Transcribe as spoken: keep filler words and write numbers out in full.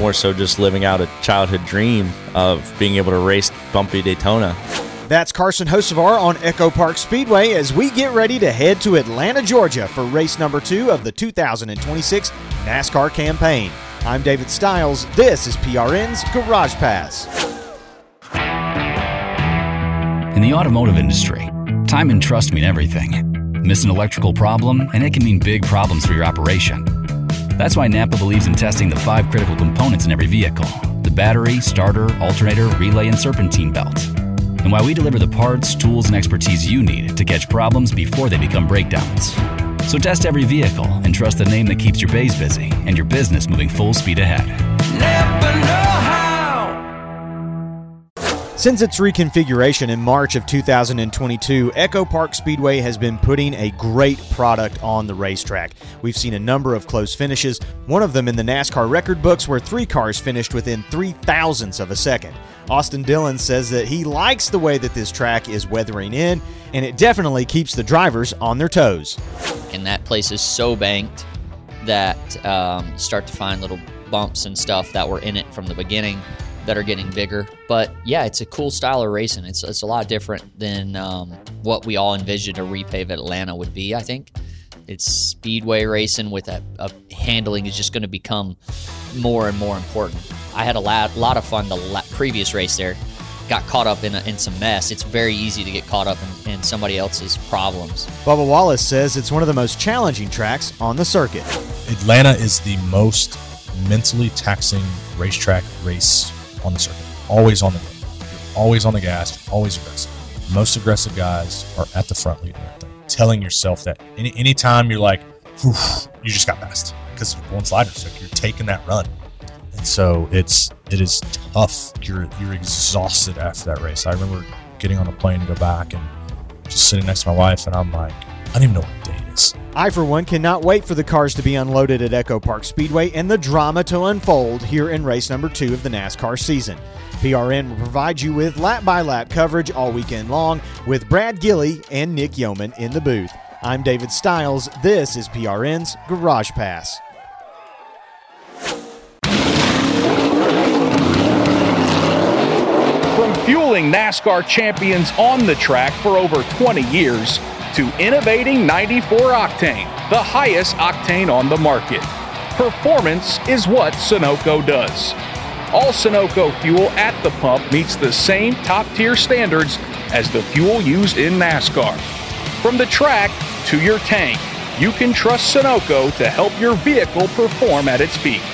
more so just living out a childhood dream of being able to race bumpy Daytona. That's Carson Hocevar on Echo Park Speedway as we get ready to head to Atlanta, Georgia for race number two of the two thousand twenty-six NASCAR campaign. I'm David Stiles. This is P R N's Garage Pass. In the automotive industry, time and trust mean everything. Miss an electrical problem, and it can mean big problems for your operation. That's why Napa believes in testing the five critical components in every vehicle: the battery, starter, alternator, relay, and serpentine belt. And why we deliver the parts, tools, and expertise you need to catch problems before they become breakdowns. So test every vehicle and trust the name that keeps your bays busy and your business moving full speed ahead. Napa know-how. Since its reconfiguration in March of two thousand twenty-two, Echo Park Speedway has been putting a great product on the racetrack. We've seen a number of close finishes, one of them in the NASCAR record books where three cars finished within three thousandths of a second. Austin Dillon says that he likes the way that this track is weathering in, and it definitely keeps the drivers on their toes. And that place is so banked that um, you start to find little bumps and stuff that were in it from the beginning that are getting bigger. But yeah, it's a cool style of racing. It's, it's a lot different than um, what we all envisioned a repave Atlanta would be, I think. It's speedway racing with a, a handling is just going to become more and more important. I had a lot, lot of fun the la- previous race there. Got caught up in, a, in some mess. It's very easy to get caught up in, in somebody else's problems. Bubba Wallace says it's one of the most challenging tracks on the circuit. Atlanta is the most mentally taxing racetrack race on the circuit. Always on the road. You're always on the gas. You're always aggressive. Most aggressive guys are at the front leading that thing, telling yourself that any anytime you're like, you just got passed because you're going sliders, so you're taking that run. And so it's it is tough. You're you're exhausted after that race. I remember getting on a plane to go back and just sitting next to my wife, and I'm like, I don't even know what day it is. I, for one, cannot wait for the cars to be unloaded at Echo Park Speedway and the drama to unfold here in race number two of the NASCAR season. P R N will provide you with lap-by-lap coverage all weekend long with Brad Gilley and Nick Yeoman in the booth. I'm David Stiles. This is P R N's Garage Pass. From fueling NASCAR champions on the track for over twenty years to innovating ninety-four octane, the highest octane on the market. Performance is what Sunoco does. All Sunoco fuel at the pump meets the same top-tier standards as the fuel used in NASCAR. From the track to your tank, you can trust Sunoco to help your vehicle perform at its peak.